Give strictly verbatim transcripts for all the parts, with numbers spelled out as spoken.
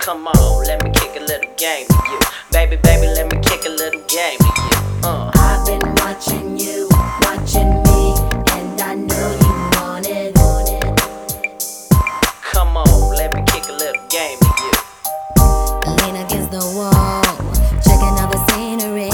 Come on, let me kick a little game with you. Baby, baby, let me kick a little game with you. Uh. I've been watching you, watching me, and I know you want it. Come on, let me kick a little game with you. Lean against the wall, checking out the scenery.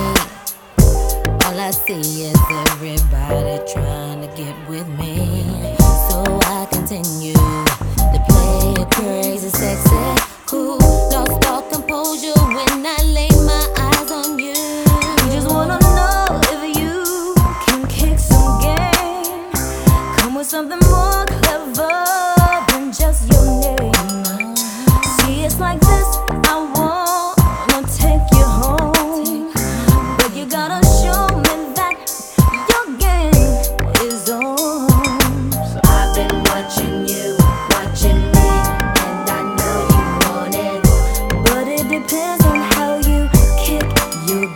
All I see is everybody trying to get with me. So I continue to play it crazy, sexy, cool. Lost all composure when I lay my eyes on you. You just wanna know if you can kick some game. Come with something more clever than just your name. See, it's like this, I wanna take you home, but you gotta show me that your game is on. So I've been watching you, watching me, and I know you want it, but it depends on how you kick your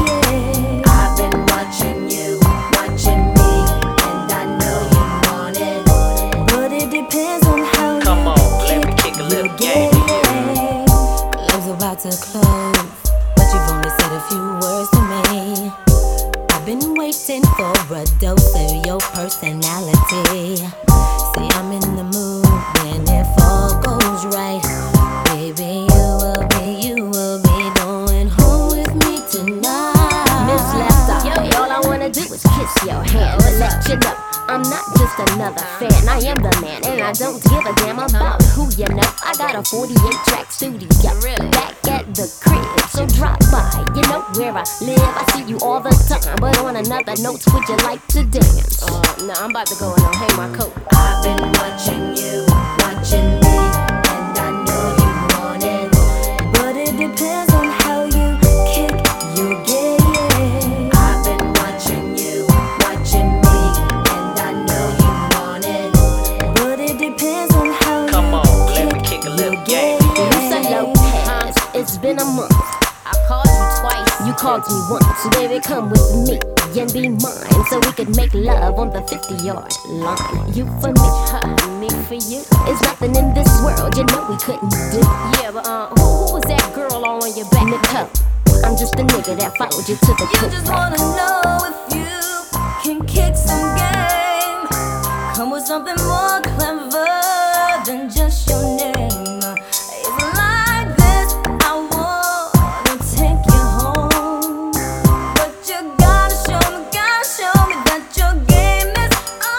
game. I've been watching you, watching me, and I know you want it, but it depends on how Come you on, let me kick kick a little your game with you. Love's about to close, but you've only said a few words to me. I've been waiting for a dose of your personality. See, I'm in the mood, and if all goes right, baby, you will be, you will be going home with me tonight. Miss Left Eye, all I wanna do is kiss your hand and let you know I'm not just another fan. I am the man, and I don't give a damn about who you know. I got a forty-eight track studio back at the crib, so drop by. You know where I live. I see you all the time, but on another note, would you like to dance? Uh, nah, I'm about to go and hang my coat. I've been watching you, watching me, and I know you want it, but it depends on how you kick your game. I've been watching you, watching me, and I know you want it, but it depends on how Come you on, let me kick kick a little your game. Lisa Lopez, it's been a month. I called you twice. You called me once. So baby, come with me and be mine, so we could make love on the fifty-yard line. You for me, huh? Me for you. It's nothing in this world you know we couldn't do. Yeah, but uh, who, who was that girl on your back? Nicole. I'm just a nigga that followed you to the You coop. just wanna know if you can kick some game. Come with something more clever than just your name. It's like this, I wanna take you home, but you gotta show me, gotta show me that your game is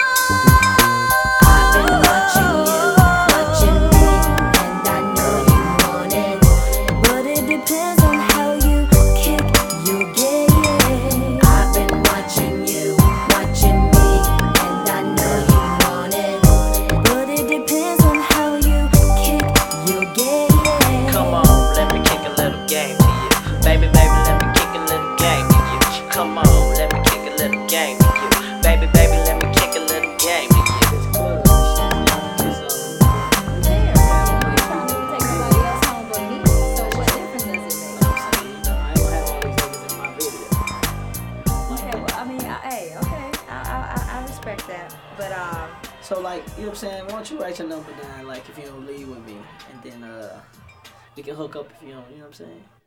on. I've been watching you, watching me, and I know you want it, but it depends on how you kick your game. I've been watching you, watching me, and I know you want it, but it depends on how you kick your game. Come on, let me kick a little game with you. Baby, baby, let me kick a little game with you. Come on, let me kick a little game with you. Baby, baby, let me kick a little game with you. But um, so like, you know what I'm saying? Why don't you write your number down, like if you don't leave with me, and then uh, we can hook up if you don't, you know what I'm saying?